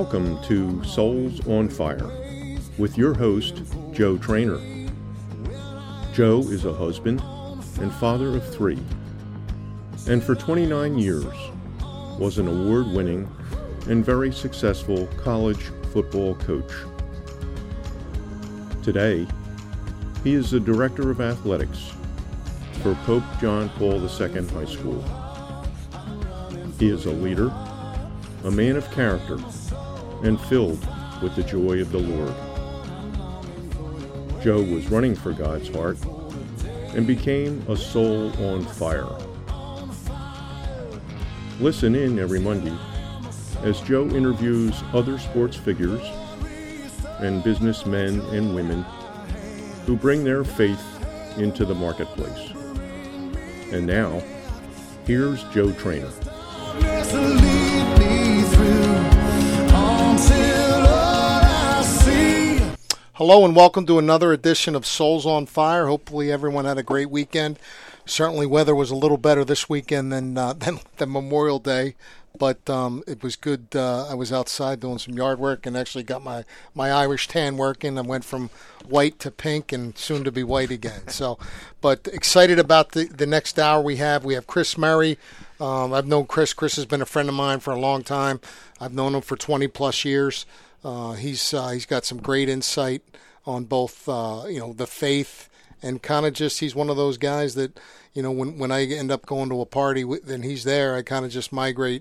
Welcome to Souls on Fire with your host, Joe Trainer. Joe is a husband and father of 3, and for 29 years was an award-winning and very successful college football coach. Today, he is the Director of Athletics for Pope John Paul II High School. He is a leader, a man of character, and filled with the joy of the Lord. Joe was running for God's heart and became a soul on fire. Listen in every Monday as Joe interviews other sports figures and businessmen and women who bring their faith into the marketplace. And now, here's Joe Trainer. Hello and welcome to another edition of Souls on Fire. Hopefully everyone had a great weekend. Certainly weather was a little better this weekend than Memorial Day, but it was good. I was outside doing some yard work and actually got my Irish tan working. I went from white to pink and soon to be white again. So, but excited about the next hour we have. We have Chris Murray. I've known Chris. Chris has been a friend of mine for a long time. I've known him for 20 plus years. He's got some great insight on both, the faith and kind of just, he's one of those guys that, when I end up going to a party and he's there, I kind of just migrate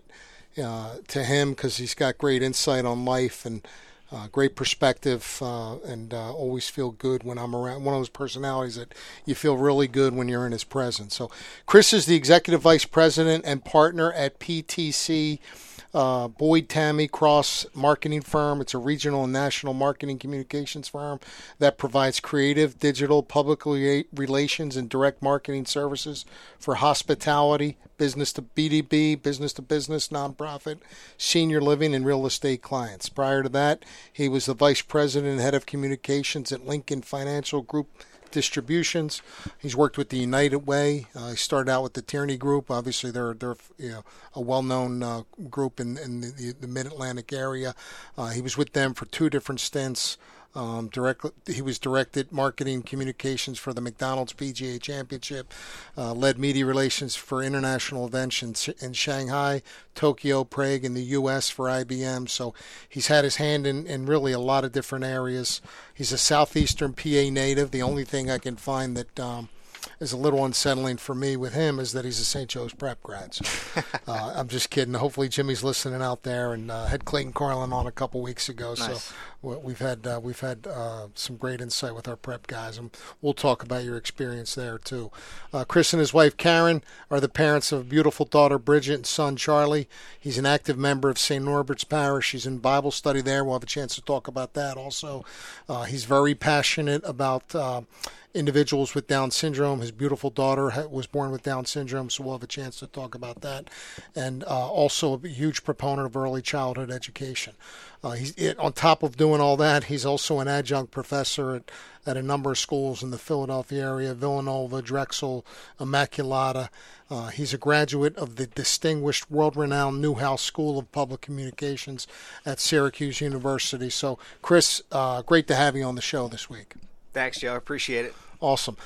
to him because he's got great insight on life and great perspective and always feel good when I'm around. One of those personalities that you feel really good when you're in his presence. So Chris is the Executive Vice President and partner at PTC Boyd Tammy Cross marketing firm. It's a regional and national marketing communications firm that provides creative, digital, public relations, and direct marketing services for hospitality, business to B2B, business to business, nonprofit, senior living, and real estate clients. Prior to that, he was the vice president and head of communications at Lincoln Financial Group Distributions. He's worked with the United Way. He started out with the Tierney Group. Obviously, they're a well-known group in the Mid-Atlantic area. He was with them for 2 different stints. He was directed marketing communications for the McDonald's PGA Championship, led media relations for international events in Shanghai, Tokyo, Prague, and the U.S. for IBM. So he's had his hand in really a lot of different areas. He's a southeastern PA native. The only thing I can find that is a little unsettling for me with him is that he's a St. Joe's prep grad. So, I'm just kidding. Hopefully Jimmy's listening out there, and had Clayton Carlin on a couple weeks ago. Nice. So we've had some great insight with our prep guys, and we'll talk about your experience there too. Chris and his wife Karen are the parents of a beautiful daughter Bridget and son Charlie. He's an active member of St. Norbert's Parish. He's in Bible study there. We'll have a chance to talk about that also. He's very passionate about individuals with Down syndrome. His beautiful daughter was born with Down syndrome, so we'll have a chance to talk about that. And also a huge proponent of early childhood education. On top of doing all that, he's also an adjunct professor at a number of schools in the Philadelphia area, Villanova, Drexel, Immaculata. He's a graduate of the distinguished world-renowned Newhouse School of Public Communications at Syracuse University. So, Chris, great to have you on the show this week. Thanks, Joe. I appreciate it. Awesome.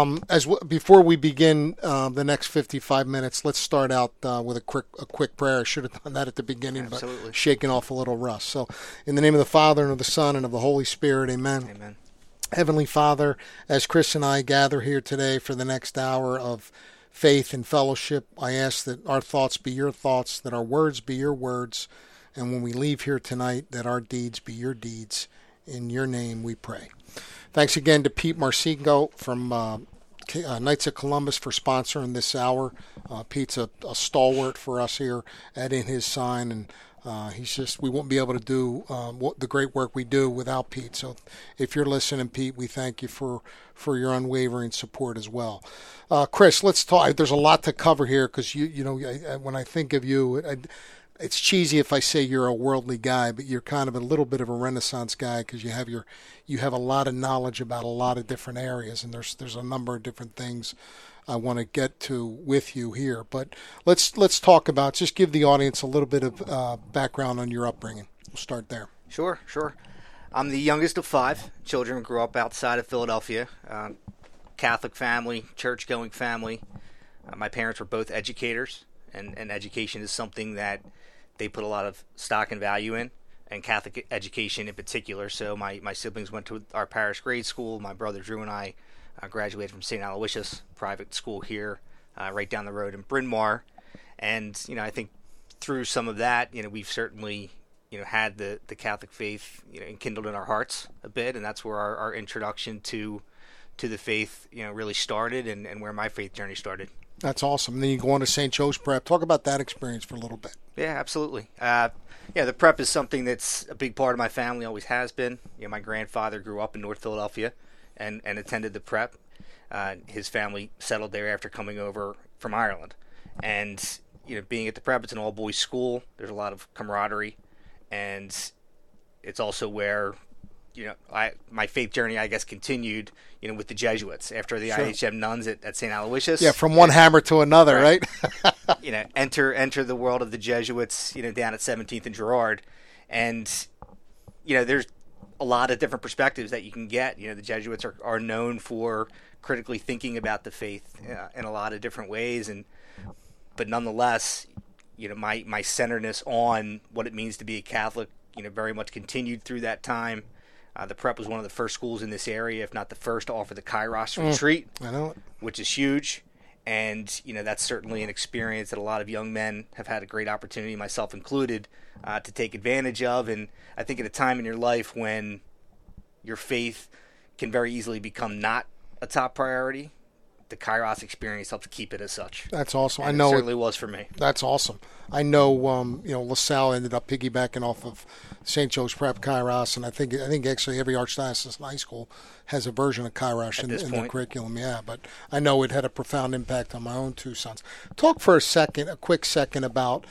Before we begin the next 55 minutes, let's start out with a quick prayer. I should have done that at the beginning, Absolutely. But shaking off a little rust. So, in the name of the Father, and of the Son, and of the Holy Spirit, amen. Amen. Heavenly Father, as Chris and I gather here today for the next hour of faith and fellowship, I ask that our thoughts be your thoughts, that our words be your words, and when we leave here tonight, that our deeds be your deeds. In your name we pray. Thanks again to Pete Marcinko from Knights of Columbus for sponsoring this hour. Pete's a stalwart for us here at In His Sign, and we won't be able to do the great work we do without Pete. So if you're listening, Pete, we thank you for your unwavering support as well. Chris, let's talk. There's a lot to cover here because when I think of you, it's cheesy if I say you're a worldly guy, but you're kind of a little bit of a Renaissance guy because you have a lot of knowledge about a lot of different areas, and there's a number of different things I want to get to with you here. But let's talk about, just give the audience a little bit of background on your upbringing. We'll start there. Sure. I'm the youngest of 5 children. Grew up outside of Philadelphia. Catholic family, church-going family. My parents were both educators, and education is something that they put a lot of stock and value in, and Catholic education in particular. So my siblings went to our parish grade school. My brother Drew and I graduated from St. Aloysius private school here, right down the road in Bryn Mawr. And, I think through some of that, we've certainly, had the Catholic faith, enkindled in our hearts a bit. And that's where our introduction to the faith, really started, and where my faith journey started. That's awesome. And then you go on to St. Joe's Prep. Talk about that experience for a little bit. Yeah, absolutely. The prep is something that's a big part of my family, always has been. My grandfather grew up in North Philadelphia and attended the prep. His family settled there after coming over from Ireland. And, being at the prep, it's an all-boys school. There's a lot of camaraderie. And it's also where, my faith journey, I guess, continued, with the Jesuits after the IHM nuns at St. Aloysius. Yeah, from one hammer to another, right? Enter the world of the Jesuits, down at 17th and Girard. And, there's a lot of different perspectives that you can get. The Jesuits are known for critically thinking about the faith in a lot of different ways. But nonetheless, my centeredness on what it means to be a Catholic, very much continued through that time. The prep was one of the first schools in this area, if not the first, to offer the Kairos retreat, I know it. Which is huge. And, that's certainly an experience that a lot of young men have had a great opportunity, myself included, to take advantage of. And I think at a time in your life when your faith can very easily become not a top priority, the Kairos experience helps keep it as such. That's awesome. And I know it certainly was for me. That's awesome. I know, LaSalle ended up piggybacking off of St. Joe's Prep Kairos, and I think actually every archdiocesan high school has a version of Kairos in the curriculum. Yeah, but I know it had a profound impact on my own 2 sons. Talk for a quick second about,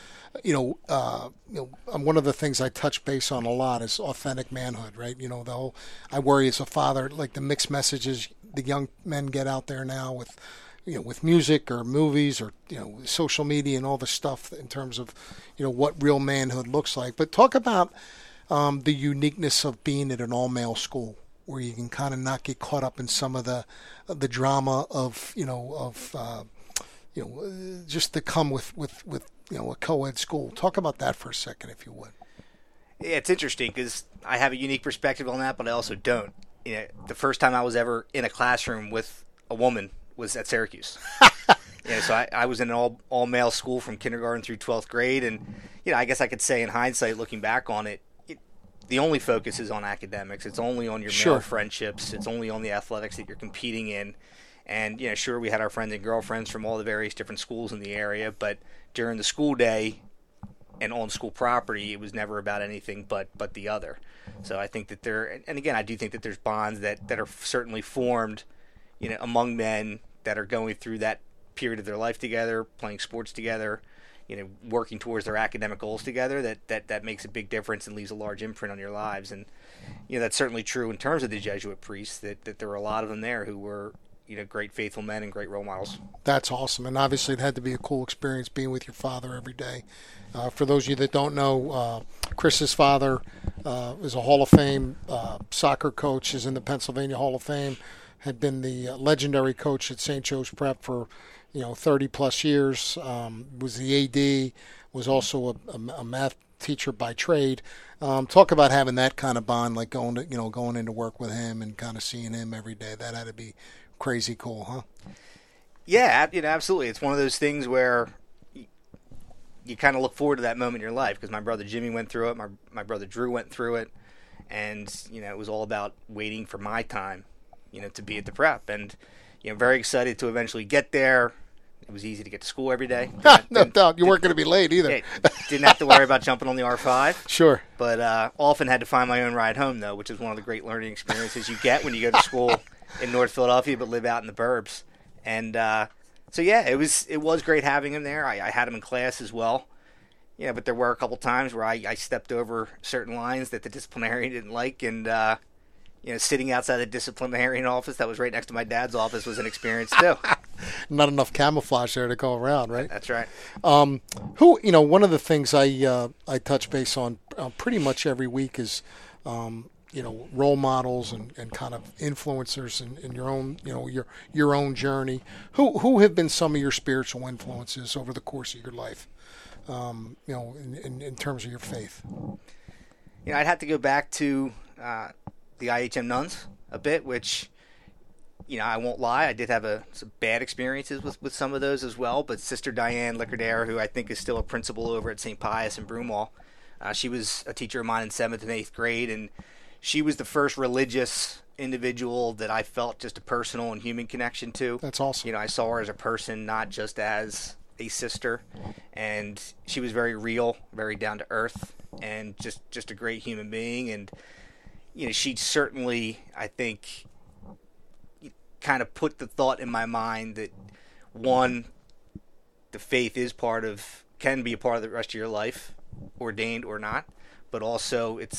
one of the things I touch base on a lot is authentic manhood, right? The whole, I worry as a father, like the mixed messages the young men get out there now with music or movies or social media and all the stuff in terms of what real manhood looks like. But talk about the uniqueness of being at an all-male school where you can kind of not get caught up in some of the drama of just to come with a co-ed school. Talk about that for a second, if you would. Yeah, it's interesting because I have a unique perspective on that, but I also don't. The first time I was ever in a classroom with a woman was at Syracuse. So I was in an all-male school from kindergarten through 12th grade, and I guess I could say in hindsight, looking back on it, the only focus is on academics. It's only on your male friendships. It's only on the athletics that you're competing in. And sure, we had our friends and girlfriends from all the various different schools in the area, but during the school day and on school property, it was never about anything but the other. So I think that and again, I do think that there's bonds that are certainly formed, among men that are going through that period of their life together, playing sports together, working towards their academic goals together, that makes a big difference and leaves a large imprint on your lives. And, that's certainly true in terms of the Jesuit priests, that there were a lot of them there who were, great faithful men and great role models. That's awesome. And obviously it had to be a cool experience being with your father every day. For those of you that don't know, Chris's father is a Hall of Fame soccer coach, is in the Pennsylvania Hall of Fame, had been the legendary coach at St. Joe's Prep for 30 plus years, was the AD, was also a math teacher by trade. Talk about having that kind of bond, like going into work with him and kind of seeing him every day. That had to be crazy cool, huh? Yeah, absolutely. It's one of those things where you kind of look forward to that moment in your life, because my brother Jimmy went through it, my brother Drew went through it, and it was all about waiting for my time, to be at the prep, and very excited to eventually get there. It was easy to get to school every day. No doubt. You weren't going to be late either. Yeah, didn't have to worry about jumping on the R5. Sure. But often had to find my own ride home, though, which is one of the great learning experiences you get when you go to school in North Philadelphia but live out in the burbs. And so, yeah, it was great having him there. I had him in class as well. Yeah, but there were a couple times where I stepped over certain lines that the disciplinarian didn't like, and sitting outside the disciplinarian office that was right next to my dad's office was an experience too. Not enough camouflage there to go around, right? That's right. One of the things I touch base on pretty much every week is, role models and kind of influencers in your own, your own journey. Who have been some of your spiritual influences over the course of your life, in terms of your faith? I'd have to go back to the IHM nuns a bit, which, I won't lie, I did have some bad experiences with some of those as well. But Sister Diane Licardere, who I think is still a principal over at St. Pius in Broomall, she was a teacher of mine in 7th and 8th grade, and she was the first religious individual that I felt just a personal and human connection to. That's awesome. I saw her as a person, not just as a sister, and she was very real, very down to earth, and just a great human being. And she certainly, I think, kind of put the thought in my mind that, one, the faith can be a part of the rest of your life, ordained or not, but also it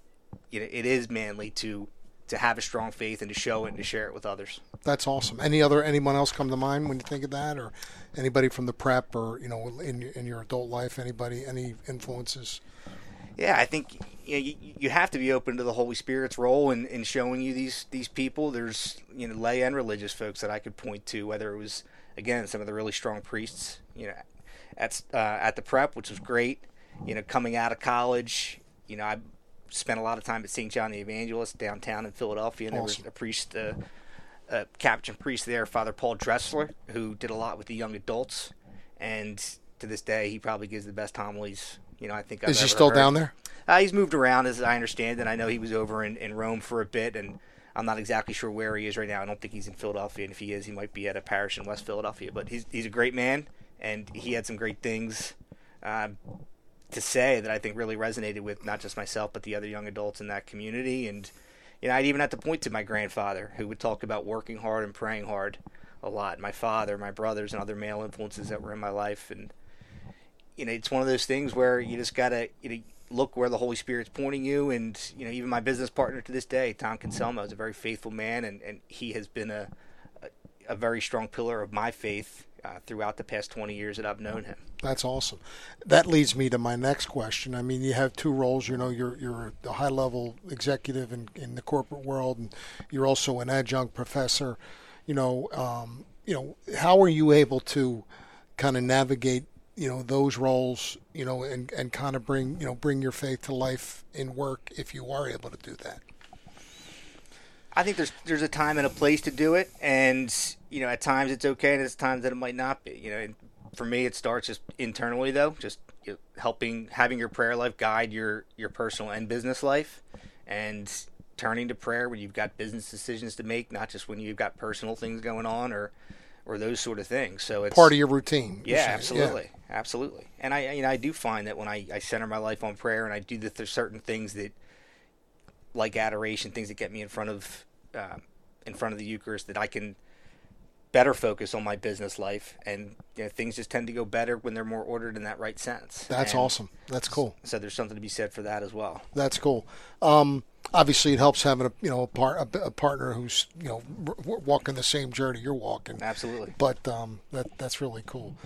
is manly to have a strong faith and to show it and to share it with others. That's awesome. Anyone else come to mind when you think of that, or anybody from the prep, or in your adult life, any influences? Yeah, I think you have to be open to the Holy Spirit's role in showing you these people. There's lay and religious folks that I could point to, whether it was, again, some of the really strong priests at the prep, which was great. Coming out of college, I spent a lot of time at St. John the Evangelist downtown in Philadelphia, and awesome. There was a priest, a Capuchin priest there, Father Paul Dressler, who did a lot with the young adults, and to this day he probably gives the best homilies I think I've Is he ever still heard. down there? He's moved around, as I understand, and I know he was over in Rome for a bit, and I'm not exactly sure where he is right now. I don't think he's in Philadelphia, and if he is, he might be at a parish in West Philadelphia. But he's a great man, and he had some great things to say that I think really resonated with not just myself, but the other young adults in that community. And I'd even have to point to my grandfather, who would talk about working hard and praying hard a lot. My father, my brothers, and other male influences that were in my life. And it's one of those things where you just gotta look where the Holy Spirit's pointing you. And even my business partner to this day, Tom Conselmo, is a very faithful man, and he has been a very strong pillar of my faith throughout the past 20 years that I've known him. That's awesome. That leads me to my next question. I mean, you have two roles. You're a high-level executive in the corporate world, and you're also an adjunct professor. How are you able to kind of navigate those roles, and kind of bring your faith to life in work, if you are able to do that? I think there's a time and a place to do it, and at times it's okay, and there's times that it might not be. For me, it starts just internally, though, just having your prayer life guide your personal and business life, and turning to prayer when you've got business decisions to make, not just when you've got personal things going on or those sort of things. So it's part of your routine. Yeah, absolutely. Yeah. Absolutely. And I do find that when I center my life on prayer, and I do there's certain things that, like adoration, things that get me in front of the Eucharist, that I can better focus on my business life, and things just tend to go better when they're more ordered in that right sense. That's awesome. That's cool. So there's something to be said for that as well. That's cool. Obviously, it helps having a partner who's walking the same journey you're walking. Absolutely. But that's really cool.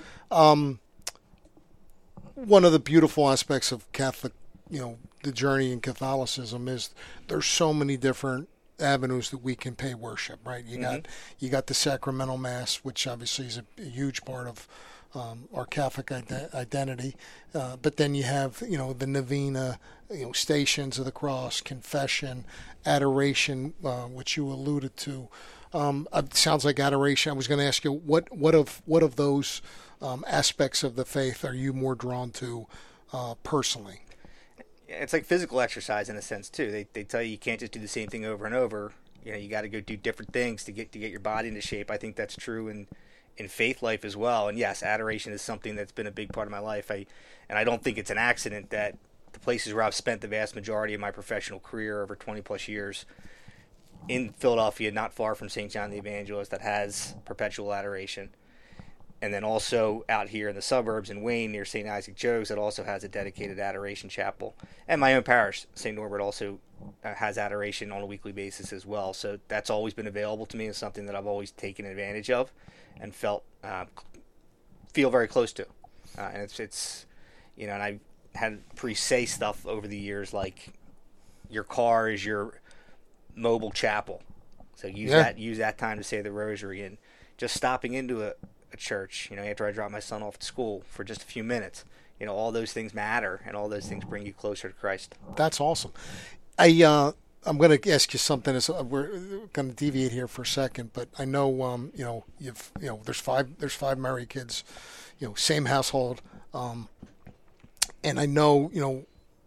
One of the beautiful aspects of Catholic, the journey in Catholicism, is there's so many different avenues that we can pay worship. Right? You got the sacramental mass, which obviously is a huge part of our Catholic identity, but then you have the novena, Stations of the Cross, confession, adoration, which you alluded to. It sounds like adoration. I was going to ask you what of those aspects of the faith are you more drawn to personally? It's like physical exercise in a sense too. They tell you can't just do the same thing over and over. You got to go do different things to get your body into shape. I think that's true in faith life as well. And yes, adoration is something that's been a big part of my life. I don't think it's an accident that the places where I've spent the vast majority of my professional career over 20 plus years, in Philadelphia, not far from St. John the Evangelist, that has perpetual adoration. And then also out here in the suburbs in Wayne near St. Isaac Jogues, that also has a dedicated adoration chapel. And my own parish, St. Norbert, also has adoration on a weekly basis as well. So that's always been available to me, and something that I've always taken advantage of and feel very close to. And it's and I had priests say stuff over the years like, your car is your mobile chapel. So use that time to say the rosary. And just stopping into a church, after I drop my son off to school for just a few minutes, all those things matter, and all those things bring you closer to Christ. That's awesome. I'm going to ask you something. We're going to deviate here for a second, but I know there's five married kids, same household, and I know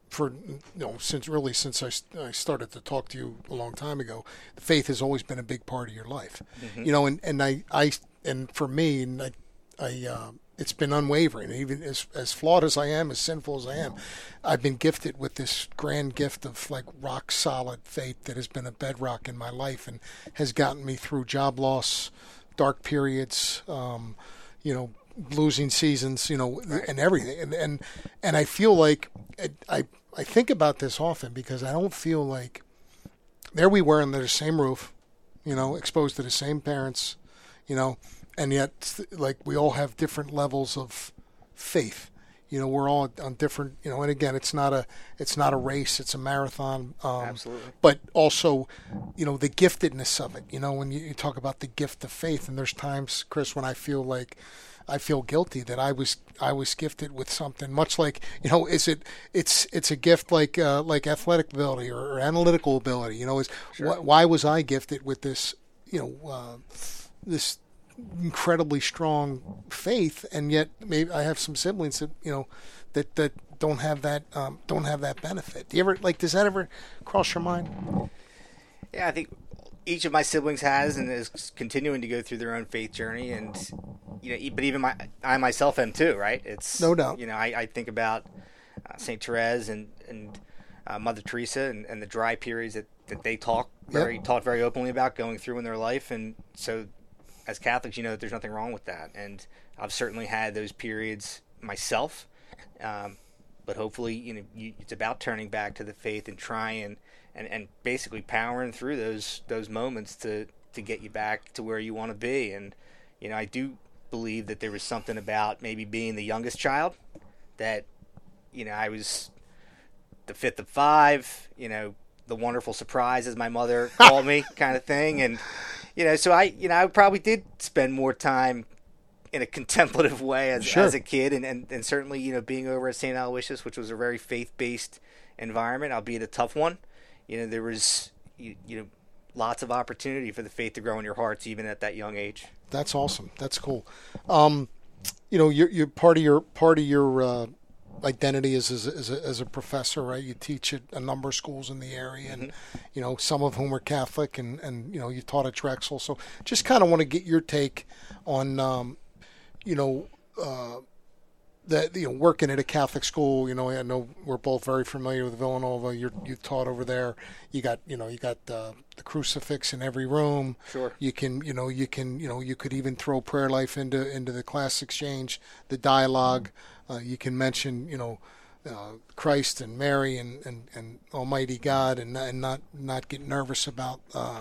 since I started to talk to you a long time ago, faith has always been a big part of your life, and for me, I it's been unwavering. Even as flawed as I am, as sinful as I am, I've been gifted with this grand gift of like rock solid faith that has been a bedrock in my life and has gotten me through job loss, dark periods, losing seasons, and everything. And I feel like I think about this often because I don't feel like there we were under the same roof, exposed to the same parents, and yet, like, we all have different levels of faith. We're all on different, and again, it's not a race, it's a marathon. Absolutely. But also, the giftedness of it, when you talk about the gift of faith, and there's times, Chris, when I feel guilty that I was gifted with something much like, it's a gift like athletic ability or analytical ability, Sure. Why was I gifted with this, this incredibly strong faith, and yet maybe I have some siblings that that don't have that benefit. Do you ever does that ever cross your mind? Yeah, I think each of my siblings has and is continuing to go through their own faith journey, and but even I myself am too, right? It's no doubt. I think about Saint Therese and Mother Teresa and the dry periods that they talked very openly about going through in their life, and so as Catholics, there's nothing wrong with that, and I've certainly had those periods myself. But hopefully, it's about turning back to the faith and trying and basically powering through those moments to get you back to where you want to be. And I do believe that there was something about maybe being the youngest child that I was the fifth of five. The wonderful surprise, as my mother called me, kind of thing, and. So I probably did spend more time in a contemplative way as a kid, and certainly, being over at St. Aloysius, which was a very faith-based environment, albeit a tough one. There was, lots of opportunity for the faith to grow in your hearts, even at that young age. That's awesome. That's cool. You're part of your identity as a professor, right? You teach at a number of schools in the area, and some of whom are Catholic, and you taught at Drexel. So just kind of want to get your take on that working at a Catholic school. I know we're both very familiar with Villanova. You taught over there. You got the crucifix in every room. Sure. You could even throw prayer life into the class exchange, the dialogue. You can mention Christ and Mary and Almighty God, and not get nervous about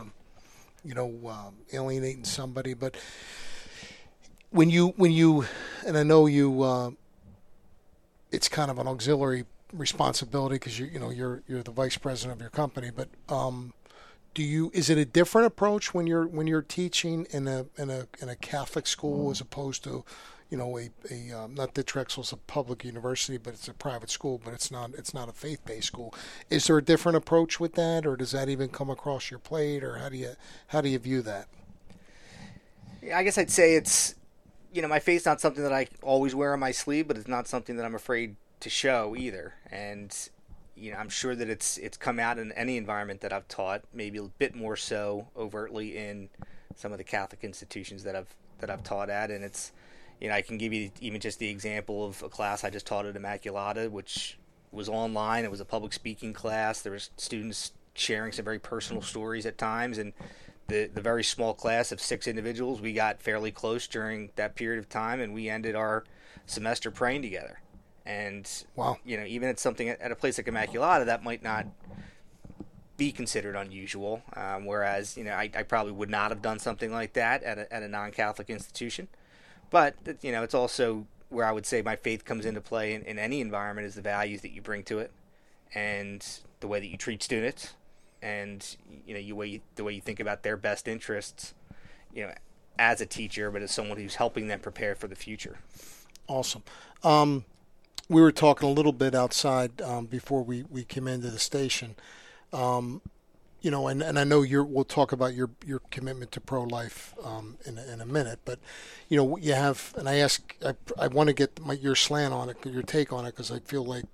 alienating somebody. But when you and I know you. It's kind of an auxiliary responsibility because you're the vice president of your company. But is it a different approach when you're teaching in a Catholic school as opposed to not that Drexel's a public university, but it's a private school, but it's not a faith-based school. Is there a different approach with that, or does that even come across your plate, or how do you view that? Yeah, I guess I'd say it's. My faith's not something that I always wear on my sleeve, but it's not something that I'm afraid to show either. And, I'm sure that it's come out in any environment that I've taught, maybe a bit more so overtly in some of the Catholic institutions that I've taught at. And it's, I can give you even just the example of a class I just taught at Immaculata, which was online. It was a public speaking class. There was students sharing some very personal stories at times, and the very small class of 6 individuals, we got fairly close during that period of time, and we ended our semester praying together. And wow, even at something at a place like Immaculata, that might not be considered unusual. Whereas I probably would not have done something like that at a non-Catholic institution. But it's also where I would say my faith comes into play in any environment is the values that you bring to it, and the way that you treat students, and the way you think about their best interests, as a teacher, but as someone who's helping them prepare for the future. Awesome. We were talking a little bit outside before we came into the station. And I know we'll talk about your commitment to pro-life in a minute, but you have, and I want to get your slant on it, your take on it, because I feel like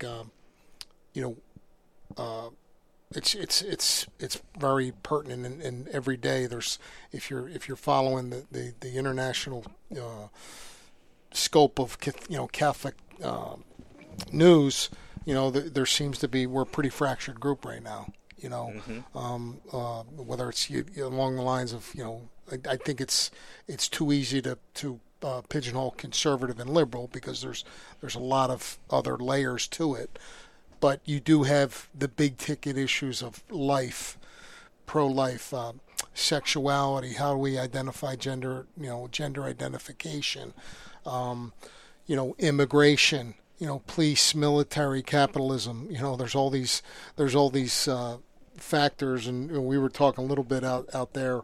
it's very pertinent, and every day there's, if you're following the international scope of Catholic news, there seems to be, we're a pretty fractured group right now. Whether it's along the lines of, I think it's too easy to pigeonhole conservative and liberal, because there's a lot of other layers to it. But you do have the big ticket issues of life, pro-life, sexuality, how do we identify gender, gender identification, immigration, police, military, capitalism. There's all these factors, and we were talking a little bit out there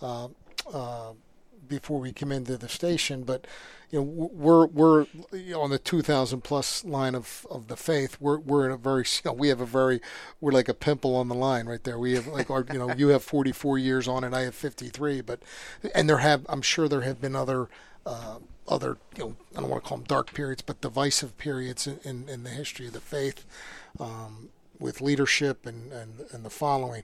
before we came into the station. But we're on the 2,000 plus line of the faith. We're in a very, we're like a pimple on the line right there. We have you have 44 years on it, I have 53. And I'm sure there have been other I don't want to call them dark periods, but divisive periods in the history of the faith, with leadership and the following.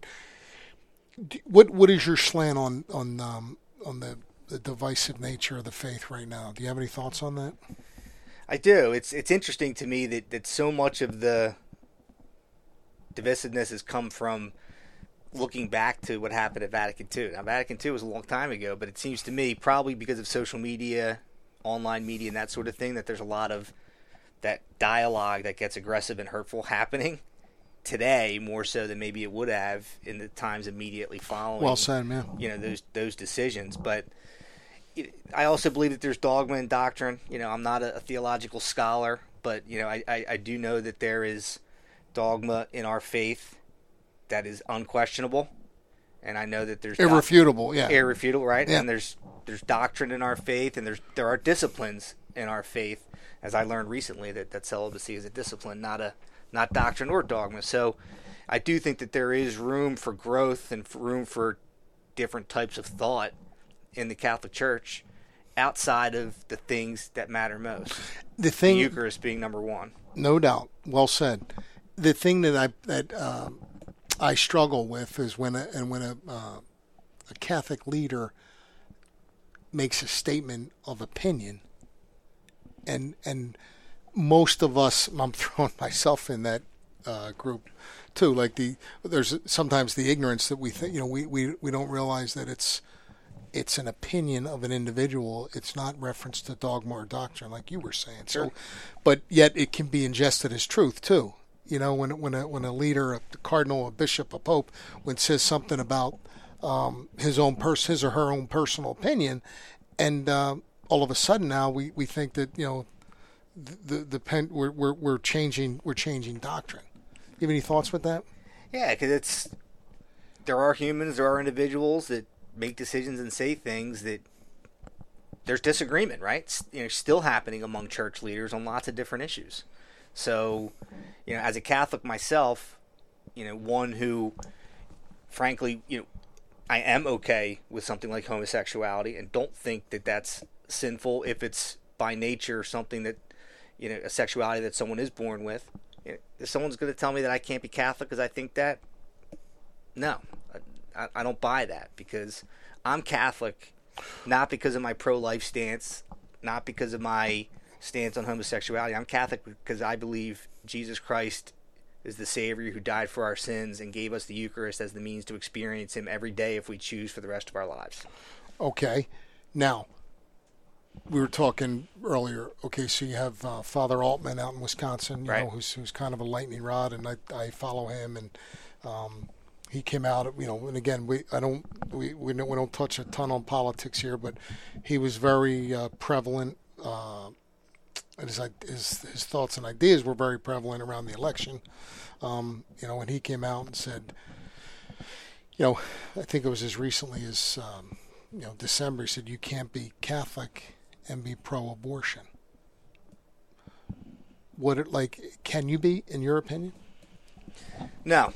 What is your slant on the divisive nature of the faith right now? Do you have any thoughts on that? I do. It's interesting to me that so much of the divisiveness has come from looking back to what happened at Vatican II. Now, Vatican II was a long time ago, but it seems to me, probably because of social media, online media, and that sort of thing, that there's a lot of that dialogue that gets aggressive and hurtful happening today, more so than maybe it would have in the times immediately following. Well said, man. Those decisions. But I also believe that there's dogma and doctrine. I'm not a theological scholar, but I do know that there is dogma in our faith that is unquestionable, and I know that there's irrefutable, irrefutable, right? Yeah. And there's doctrine in our faith, and there are disciplines in our faith, as I learned recently that celibacy is a discipline, not doctrine or dogma. So I do think that there is room for growth and room for different types of thought in the Catholic Church outside of the things that matter most. The Eucharist being number one. No doubt. Well said. The thing that I struggle with is when a Catholic leader makes a statement of opinion, and most of us, I'm throwing myself in that group too. Like there's sometimes the ignorance that we think, we don't realize that it's an opinion of an individual. It's not reference to dogma or doctrine, like you were saying. Sure. So, but yet it can be ingested as truth too. When a leader, a cardinal, a bishop, a pope, when it says something about his or her own personal opinion, and all of a sudden now we think that we're changing doctrine. You have any thoughts with that? Yeah, because there are humans, there are individuals that make decisions and say things that there's disagreement, right? Still happening among church leaders on lots of different issues. So, as a Catholic myself, one who, frankly, I am okay with something like homosexuality and don't think that that's sinful if it's by nature something that, a sexuality that someone is born with. If someone's going to tell me that I can't be Catholic because I think that, no, I don't buy that, because I'm Catholic not because of my pro-life stance, not because of my stance on homosexuality. I'm Catholic because I believe Jesus Christ is the Savior who died for our sins and gave us the Eucharist as the means to experience Him every day if we choose for the rest of our lives. Okay. Now, we were talking earlier. Okay, so you have Father Altman out in Wisconsin, right, who's kind of a lightning rod, and I follow him, and he came out, and again, we don't touch a ton on politics here, but he was very prevalent his thoughts and ideas were very prevalent around the election. When he came out and said, I think it was as recently as December, he said you can't be Catholic and be pro-abortion. Can you be, in your opinion? No,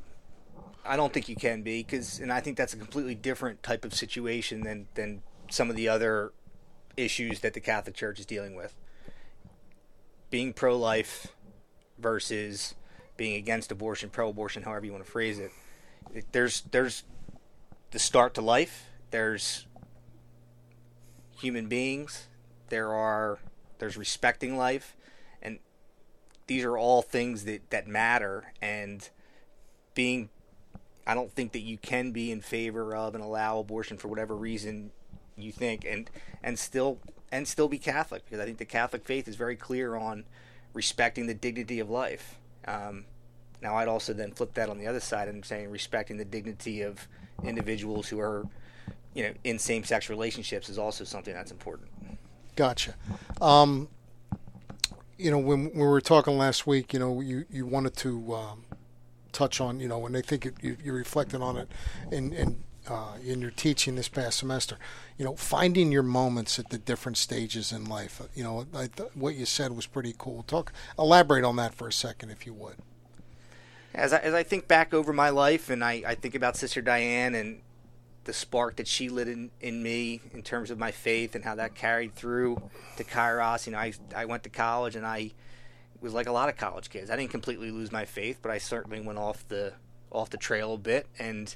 I don't think you can be, and I think that's a completely different type of situation than some of the other issues that the Catholic Church is dealing with. Being pro-life versus being against abortion, pro-abortion, however you want to phrase it. There's the start to life. There's human beings. There's respecting life. And these are all things that matter. And I don't think that you can be in favor of and allow abortion for whatever reason you think, and still be Catholic, because I think the Catholic faith is very clear on respecting the dignity of life. Now, I'd also then flip that on the other side and saying respecting the dignity of individuals who are, in same-sex relationships is also something that's important. Gotcha. When we were talking last week, you wanted to touch on, and I think you reflected on it in your teaching this past semester, finding your moments at the different stages in life. What you said was pretty cool. Elaborate on that for a second, if you would. As I think back over my life, and I think about Sister Diane and the spark that she lit in me in terms of my faith and how that carried through to Kairos. I went to college, and I was like a lot of college kids. I didn't completely lose my faith, but I certainly went off the trail a bit,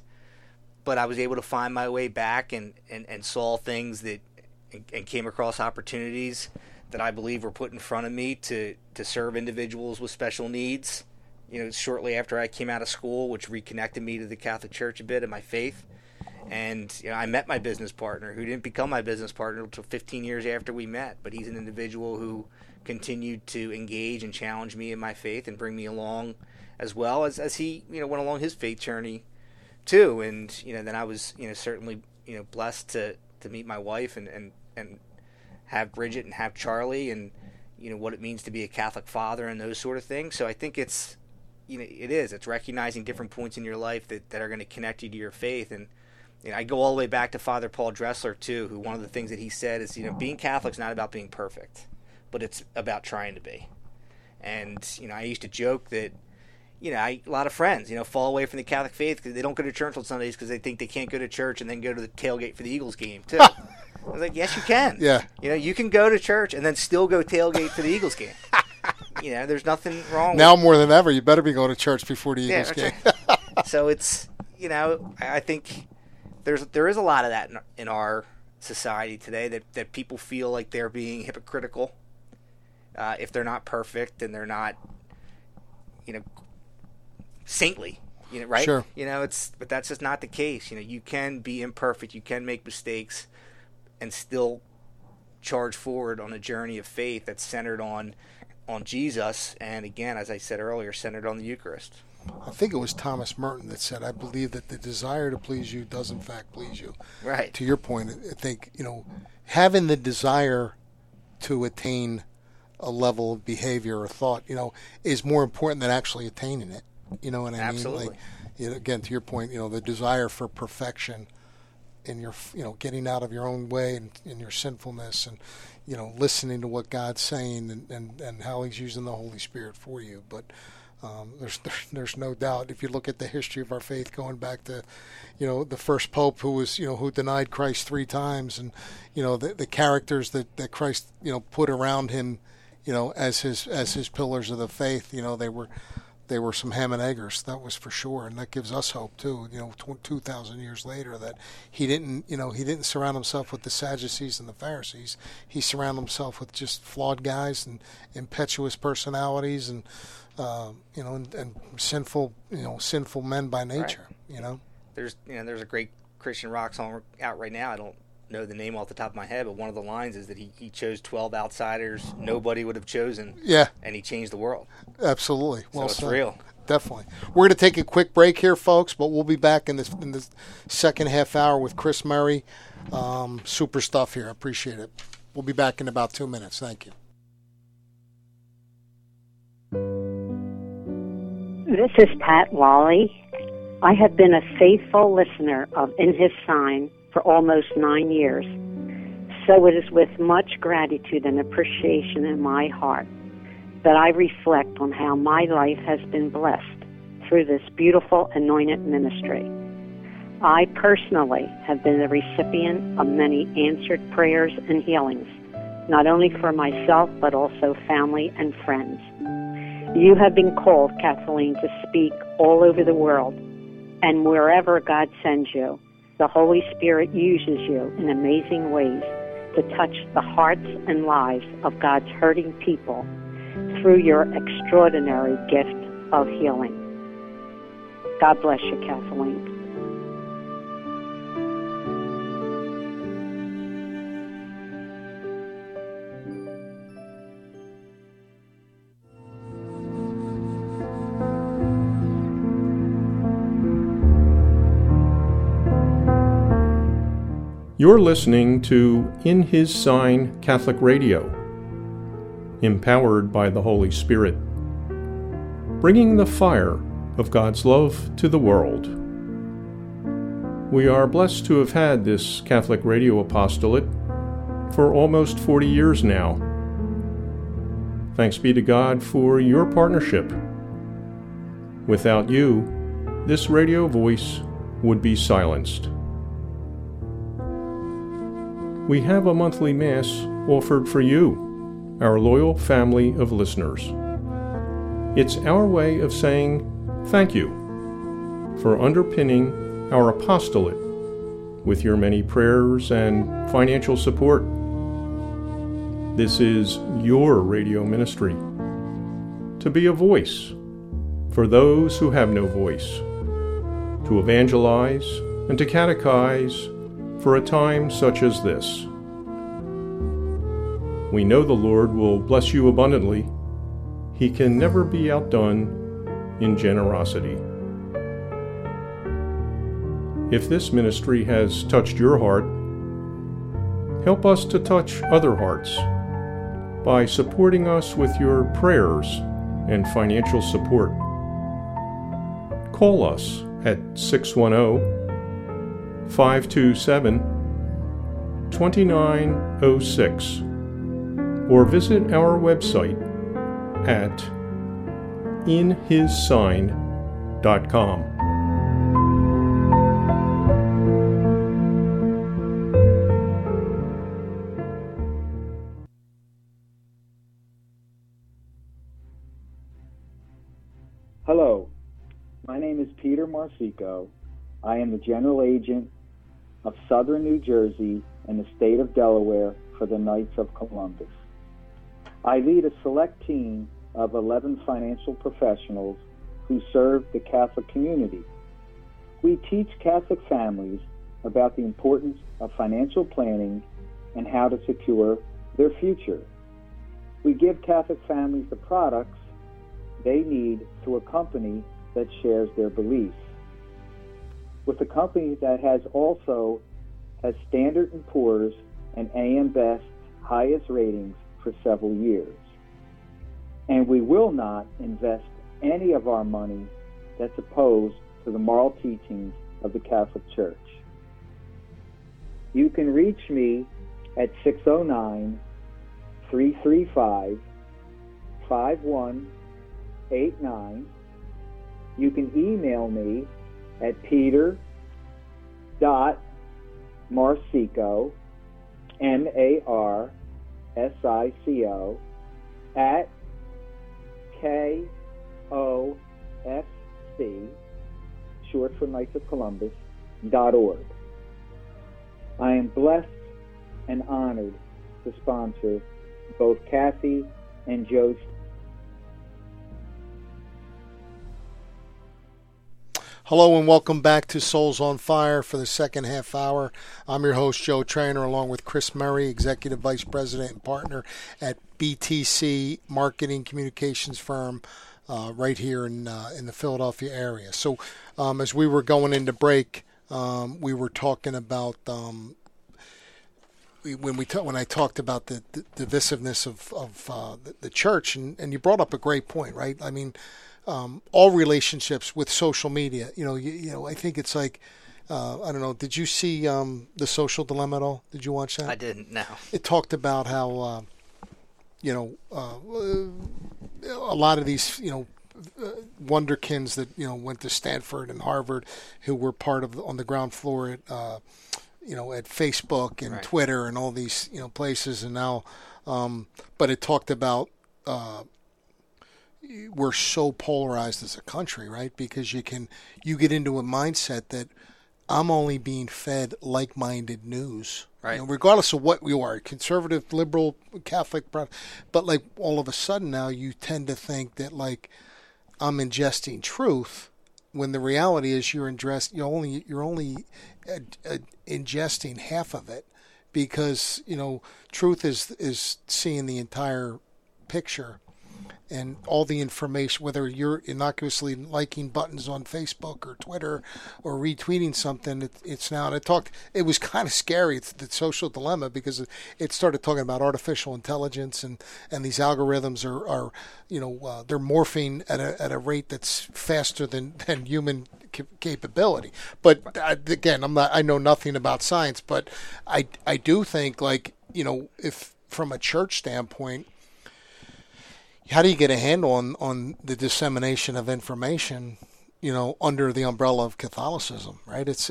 but I was able to find my way back and saw things and came across opportunities that I believe were put in front of me to serve individuals with special needs. Shortly after I came out of school, which reconnected me to the Catholic Church a bit and my faith. And I met my business partner, who didn't become my business partner until 15 years after we met. But he's an individual who continued to engage and challenge me in my faith and bring me along, as well as he went along his faith journey too. And then I was certainly blessed to meet my wife and have Bridget and have Charlie, and what it means to be a Catholic father and those sort of things. So I think it's recognizing different points in your life that are going to connect you to your faith. And I go all the way back to Father Paul Dressler too, who one of the things that he said is, being Catholic's not about being perfect, but it's about trying to be. And I used to joke that a lot of friends fall away from the Catholic faith because they don't go to church on Sundays because they think they can't go to church and then go to the tailgate for the Eagles game too. I was like, yes, you can. Yeah. You can go to church and then still go tailgate for the Eagles game. There's nothing wrong now with... more than ever, you better be going to church before the Eagles game. Right. So it's, I think there is a lot of that in our society today, that people feel like they're being hypocritical if they're not perfect and they're not, saintly, right? Sure. But that's just not the case. You can be imperfect, you can make mistakes, and still charge forward on a journey of faith that's centered on Jesus, and again, as I said earlier, centered on the Eucharist. I think it was Thomas Merton that said, I believe that the desire to please you does in fact please you. Right. To your point, I think, having the desire to attain a level of behavior or thought, is more important than actually attaining it. You know what I mean? Absolutely. Again, to your point, the desire for perfection in your, getting out of your own way and in your sinfulness, and listening to what God's saying and how He's using the Holy Spirit for you. But there's no doubt, if you look at the history of our faith, going back to the first pope who was who denied Christ 3 times, and the characters that Christ put around him as his pillars of the faith, they were some ham and eggers, that was for sure, and that gives us hope too. 2,000 years later, that he didn't surround himself with the Sadducees and the Pharisees. He surrounded himself with just flawed guys and impetuous personalities, and and sinful men by nature. Right. There's a great Christian rock song out right now. I don't know the name off the top of my head, but one of the lines is that he chose 12 outsiders nobody would have chosen. Yeah. And he changed the world. Absolutely. Well so it's said. real. Definitely. We're going to take a quick break here, folks, but we'll be back in the second half hour with Chris Murray. Super stuff here. I appreciate it. We'll be back in about 2 minutes. Thank you. This is Pat Wally. I have been a faithful listener of In His Sign for almost 9 years. So it is with much gratitude and appreciation in my heart that I reflect on how my life has been blessed through this beautiful anointed ministry. I personally have been the recipient of many answered prayers and healings, not only for myself but also family and friends. You have been called, Kathleen, to speak all over the world, and wherever God sends you, the Holy Spirit uses you in amazing ways to touch the hearts and lives of God's hurting people through your extraordinary gift of healing. God bless you, Kathleen. You're listening to In His Sign Catholic Radio, empowered by the Holy Spirit, bringing the fire of God's love to the world. We are blessed to have had this Catholic radio apostolate for almost 40 years now. Thanks be to God for your partnership. Without you, this radio voice would be silenced. We have a monthly Mass offered for you, our loyal family of listeners. It's our way of saying thank you for underpinning our apostolate with your many prayers and financial support. This is your radio ministry, to be a voice for those who have no voice, to evangelize and to catechize for a time such as this. We know the Lord will bless you abundantly. He can never be outdone in generosity. If this ministry has touched your heart, help us to touch other hearts by supporting us with your prayers and financial support. Call us at 610-527-2906 or visit our website at inhissign.com. Hello, my name is Peter Marsico. I am the General Agent of Southern New Jersey and the state of Delaware for the Knights of Columbus. I lead a select team of 11 financial professionals who serve the Catholic community. We teach Catholic families about the importance of financial planning and how to secure their future. We give Catholic families the products they need through a company that shares their beliefs. With a company that has Standard & Poor's and AM Best's highest ratings for several years. And we will not invest any of our money that's opposed to the moral teachings of the Catholic Church. You can reach me at 609-335-5189. You can email me at peter.marsico, MARSICO, at KOFC, short for Knights of Columbus, .org. I am blessed and honored to sponsor both Kathy and Joe's. Hello and welcome back to Souls on Fire for the second half hour. I'm your host, Joe Trainer, along with Chris Murray, Executive Vice President and Partner at BTC Marketing Communications Firm right here in the Philadelphia area. So as we were going into break, we were talking about when I talked about the divisiveness of the church, and you brought up a great point, right? I mean, all relationships with social media. I think it's like, I don't know. Did you see The Social Dilemma at all? Did you watch that? I didn't. No. It talked about how, a lot of these, wonderkins that went to Stanford and Harvard, who were part of on the ground floor at at Facebook and Right. Twitter and all these places, and now, but it talked about we're so polarized as a country, right? Because you get into a mindset that I'm only being fed like-minded news. Right. Regardless of what you are, conservative, liberal, Catholic, but like all of a sudden now you tend to think that like I'm ingesting truth, when the reality is you're only ingesting half of it, because truth is seeing the entire picture. And all the information, whether you're innocuously liking buttons on Facebook or Twitter or retweeting something, it's now. And it was kind of scary. It's The Social Dilemma, because it started talking about artificial intelligence and these algorithms are they're morphing at a rate that's faster than human capability. But again, I know nothing about science, but I do think, like, if from a church standpoint, how do you get a handle on the dissemination of information, under the umbrella of Catholicism, right? It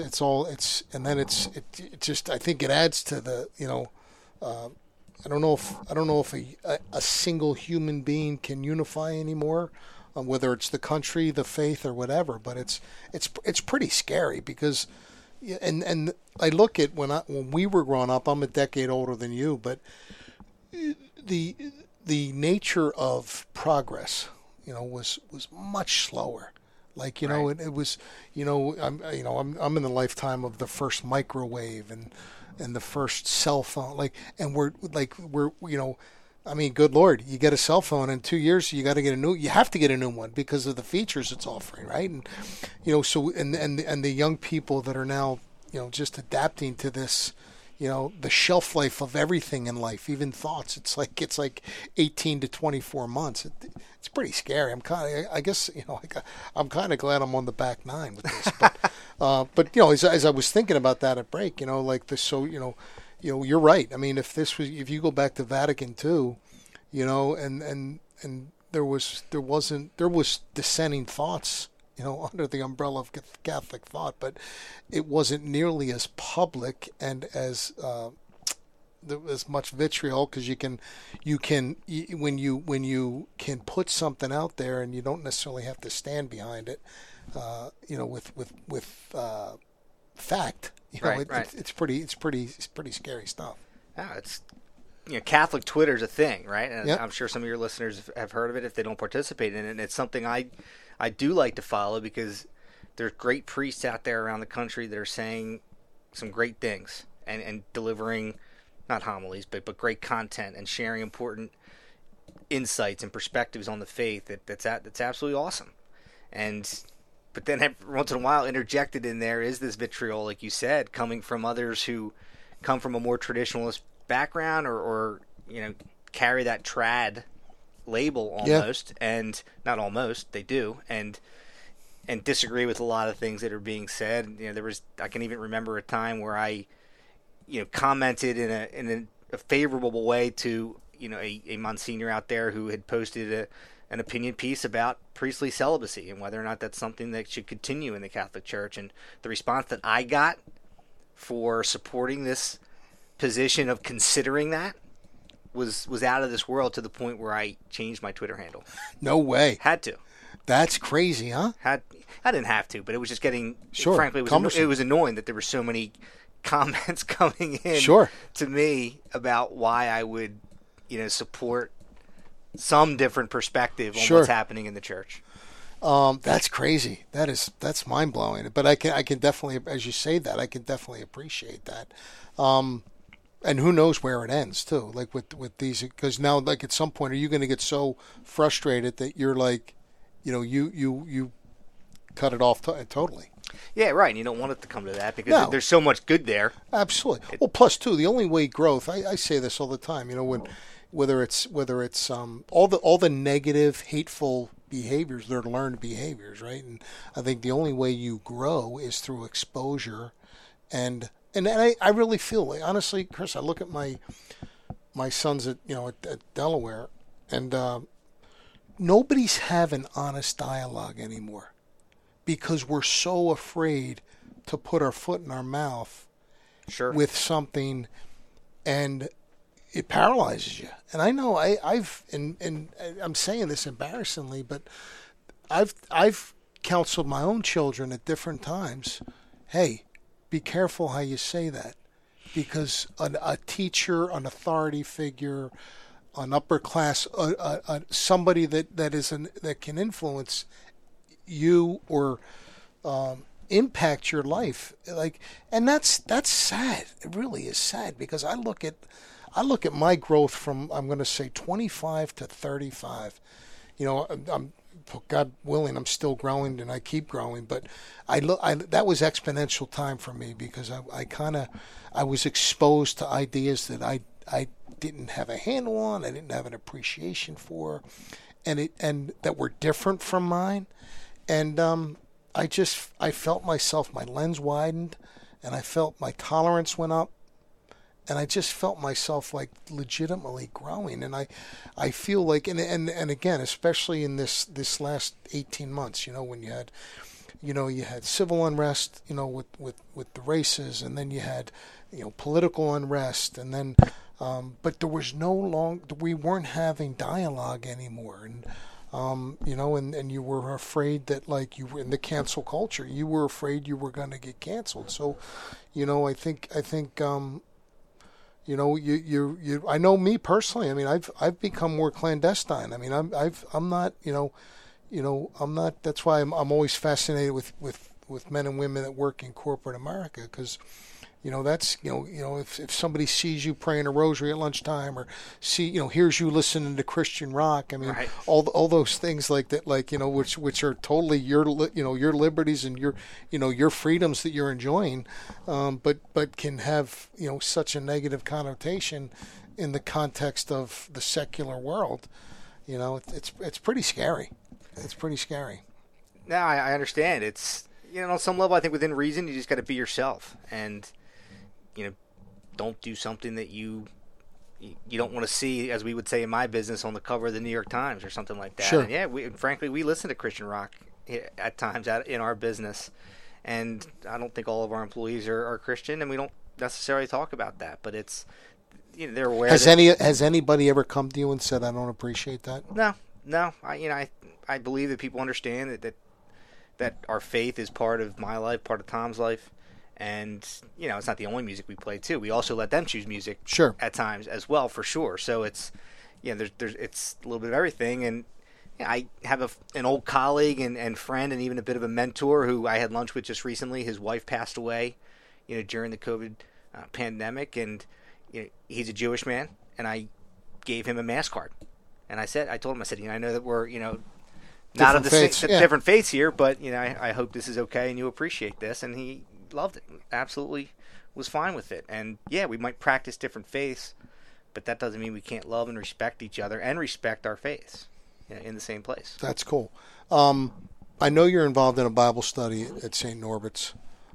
just, I think it adds to the, I don't know if a single human being can unify anymore, whether it's the country, the faith, or whatever. But it's pretty scary, because, and I look at when we were growing up. I'm a decade older than you, but the nature of progress, was much slower. Like, Right. it was, I'm in the lifetime of the first microwave and the first cell phone. Like, and we're I mean, good Lord, you get a cell phone in 2 years, you have to get a new one because of the features it's offering, right? And so and the young people that are now just adapting to this. The shelf life of everything in life, even thoughts. It's like 18 to 24 months. It's pretty scary. I'm kind of glad I'm on the back nine with this. But as I was thinking about that at break, like this. So you're right. I mean, if you go back to Vatican II, and there was dissenting thoughts, under the umbrella of Catholic thought, but it wasn't nearly as public and as much vitriol, because when you can put something out there and you don't necessarily have to stand behind it, with fact, Right. it's pretty scary stuff. Yeah, it's Catholic Twitter's a thing, right? And Yep. I'm sure some of your listeners have heard of it if they don't participate in it. And it's something I do like to follow, because there's great priests out there around the country that are saying some great things and delivering, not homilies, but great content and sharing important insights and perspectives on the faith. That's absolutely awesome. But then every once in a while, interjected in there is this vitriol, like you said, coming from others who come from a more traditionalist background or carry that trad label almost, and not almost, they do, and disagree with a lot of things that are being said. I can even remember a time where I commented in a favorable way to a Monsignor out there who had posted an opinion piece about priestly celibacy and whether or not that's something that should continue in the Catholic Church. And the response that I got for supporting this position of considering that was out of this world, to the point where I changed my Twitter handle. No way. Had to. That's crazy, huh? I didn't have to, but it was just getting, Sure. frankly, it was annoying that there were so many comments coming in Sure. to me about why I would, support some different perspective on Sure. what's happening in the church. That's crazy. That's mind blowing. But I can definitely, as you say that, I can definitely appreciate that. And who knows where it ends too? Like with these, because now, like, at some point, are you going to get so frustrated that you're like, you cut it off totally? Yeah, right. And you don't want it to come to that, because No. there's so much good there. Absolutely. Well, plus too, the only way growth. I say this all the time. Whether it's all the negative, hateful behaviors. They're learned behaviors, right? And I think the only way you grow is through exposure. And I really feel like, honestly, Chris, I look at my sons at Delaware, and nobody's having honest dialogue anymore because we're so afraid to put our foot in our mouth with something, and it paralyzes you. And I know I've I'm saying this embarrassingly, but I've counseled my own children at different times. Hey, be careful how you say that, because a teacher, an authority figure, an upper class, somebody that can influence you or impact your life, and that's sad. It really is sad, because I look at my growth from, I'm going to say, 25 to 35. I'm God willing, I'm still growing, and I keep growing. But that was exponential time for me, because I was exposed to ideas that I didn't have a handle on, I didn't have an appreciation for, and that were different from mine. And I felt myself, my lens widened, and I felt my tolerance went up. And I just felt myself legitimately growing, and I feel like, and again, especially in this last 18 months, when you had civil unrest, with the races, and then you had, political unrest, and then, but there was we weren't having dialogue anymore, and and you were afraid that, you were in the cancel culture, you were afraid you were going to get canceled. So, I think. I know me personally. I mean, I've become more clandestine. I mean, I'm not. I'm not. That's why I'm always fascinated with men and women that work in corporate America, because, that's if somebody sees you praying a rosary at lunchtime, or hears you listening to Christian rock. I mean, right. all those things like that, which are totally your liberties and your freedoms that you're enjoying, but can have such a negative connotation in the context of the secular world. It's pretty scary. It's pretty scary. No, I understand. It's on some level, I think within reason, you just got to be yourself, and don't do something that you don't want to see, as we would say in my business, on the cover of the New York Times or something like that. Sure. And frankly, we listen to Christian rock at times in our business, and I don't think all of our employees are Christian, and we don't necessarily talk about that. But it's they're aware. Has anybody ever come to you and said, "I don't appreciate that"? No. I believe that people understand that our faith is part of my life, part of Tom's life. And, it's not the only music we play, too. We also let them choose music at times as well, for sure. So it's, there's it's a little bit of everything. And I have an old colleague and friend, and even a bit of a mentor who I had lunch with just recently. His wife passed away, during the COVID pandemic. And he's a Jewish man. And I gave him a Mass card. And I told him, I know that we're, not of the different faiths here, but, I hope this is okay and you appreciate this. And he loved it, absolutely was fine with it. And we might practice different faiths, but that doesn't mean we can't love and respect each other and respect our faiths in the same place. That's cool. I know you're involved in a Bible study at St. Norbert's.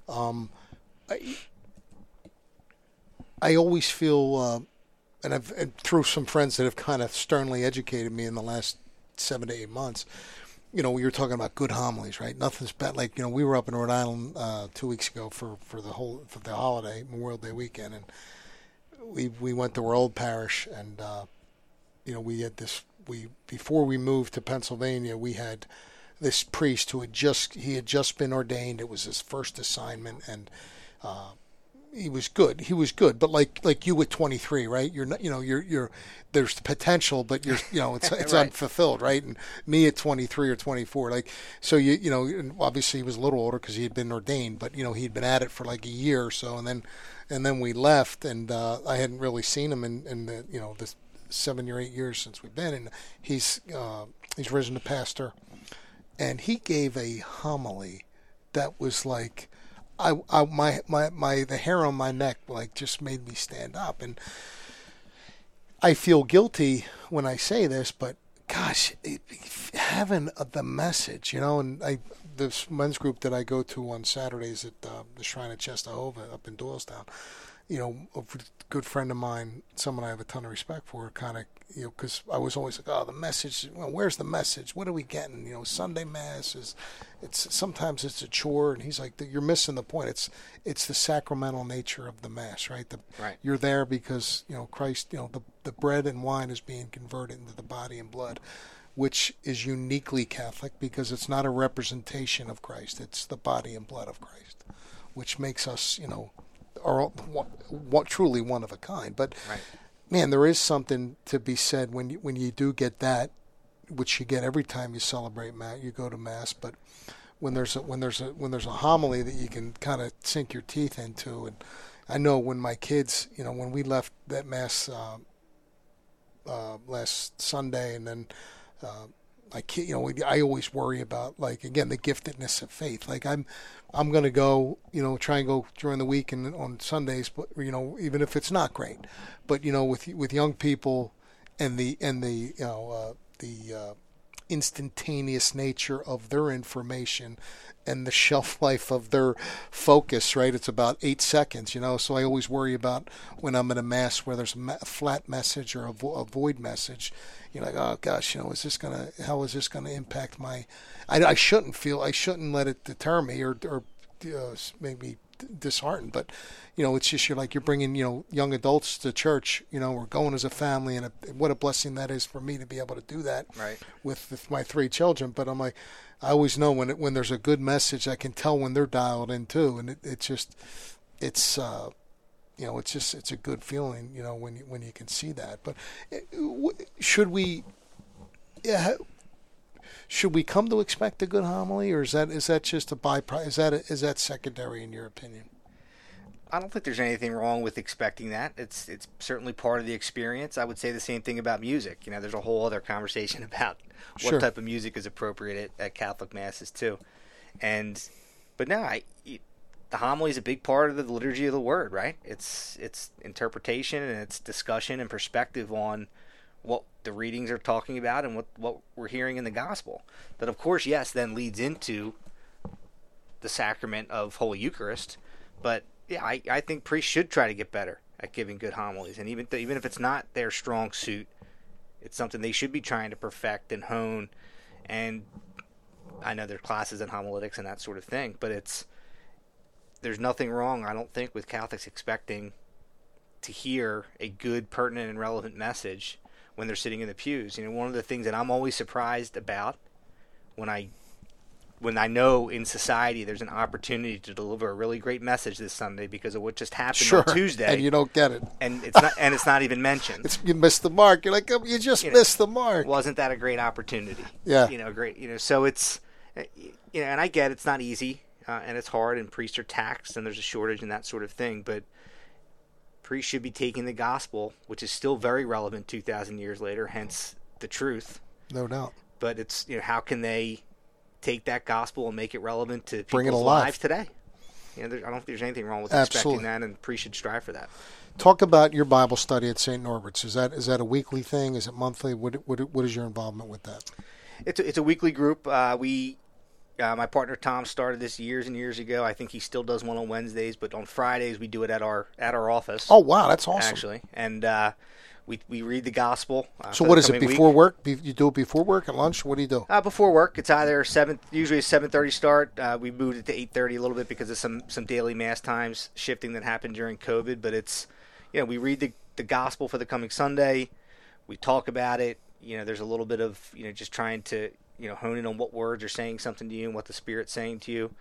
I always feel, and through some friends that have kind of sternly educated me in the last 7 to 8 months, we were talking about good homilies, right? Nothing's better. We were up in Rhode Island 2 weeks ago for the holiday, Memorial Day weekend, and we went to our old parish, and we had before we moved to Pennsylvania, we had this priest who had just been ordained. It was his first assignment, and he was good. But like you at 23, right? You're not, you're there's the potential, but it's right. Unfulfilled, right? And me at 23 or 24, so and obviously he was a little older because he had been ordained, but he'd been at it for a year or so, and then we left, and I hadn't really seen him in the 7 or 8 years since we've been, and he's risen to pastor, and he gave a homily that was like, the hair on my neck just made me stand up. And I feel guilty when I say this, but gosh, having the message, and this men's group that I go to on Saturdays at the Shrine of Czestochowa up in Doylestown, a good friend of mine, someone I have a ton of respect for, kind of, because I was always like, oh, the message, where's the message? What are we getting? Sunday Mass sometimes it's a chore, and he's like, you're missing the point. It's the sacramental nature of the Mass, right? Right. You're there because, Christ, the bread and wine is being converted into the body and blood, which is uniquely Catholic because it's not a representation of Christ. It's the body and blood of Christ, which makes us, are truly one of a kind. But right. Man, there is something to be said when you do get that, which you get every time you celebrate you go to Mass. But when there's a homily that you can kind of sink your teeth into, and I know when my kids, when we left that Mass last Sunday, and then I always worry about, like, again, the giftedness of faith. Like I'm going to go, try and go during the week and on Sundays, but even if it's not great, but with young people and the instantaneous nature of their information and the shelf life of their focus, right? It's about 8 seconds, so I always worry about when I'm in a Mass where there's a flat message or a void message. You're like, oh gosh, how is this gonna impact my? I shouldn't let it deter me or make me disheartened. But it's just you're bringing young adults to church. We're going as a family, and what a blessing that is for me to be able to do that right. with my 3 children. But I'm like, I always know when there's a good message, I can tell when they're dialed in too, and it's a good feeling, when you can see that. But should we come to expect a good homily, or is that just a byproduct? Is that secondary in your opinion? I don't think there's anything wrong with expecting that. It's certainly part of the experience. I would say the same thing about music. There's a whole other conversation about what type of music is appropriate at Catholic Masses too. But no, the homily is a big part of the liturgy of the Word, right? It's interpretation and it's discussion and perspective on what the readings are talking about and what we're hearing in the Gospel. That, of course, yes, then leads into the sacrament of Holy Eucharist. But yeah, I think priests should try to get better at giving good homilies, and even if it's not their strong suit, it's something they should be trying to perfect and hone. And I know there are classes in homiletics and that sort of thing, but there's nothing wrong, I don't think, with Catholics expecting to hear a good, pertinent, and relevant message when they're sitting in the pews. One of the things that I'm always surprised about when I know in society there's an opportunity to deliver a really great message this Sunday because of what just happened on Tuesday, and you don't get it, and it's not even mentioned. You missed the mark. You're like, oh, you just missed the mark. Wasn't that a great opportunity? Yeah. Great. So it's, and I get it's not easy. And it's hard, and priests are taxed, and there's a shortage and that sort of thing. But priests should be taking the gospel, which is still very relevant 2,000 years later, hence the truth. No doubt. But it's, how can they take that gospel and make it relevant to Bring people's it alive lives today? I don't think there's anything wrong with Absolutely. expecting that, and priests should strive for that. Talk about your Bible study at St. Norbert's. Is that a weekly thing? Is it monthly? What is your involvement with that? It's a weekly group. My partner Tom started this years and years ago. I think he still does one on Wednesdays, but on Fridays we do it at our office. Oh wow, that's awesome! Actually, and we read the gospel. So what is it before work? You do it before work at lunch? What do you do? Before work, it's either usually a 7:30 start. We moved it to 8:30 a little bit because of some daily Mass times shifting that happened during COVID. But it's we read the gospel for the coming Sunday. We talk about it. There's a little bit of just trying to hone in on what words are saying something to you and what the Spirit's saying to you.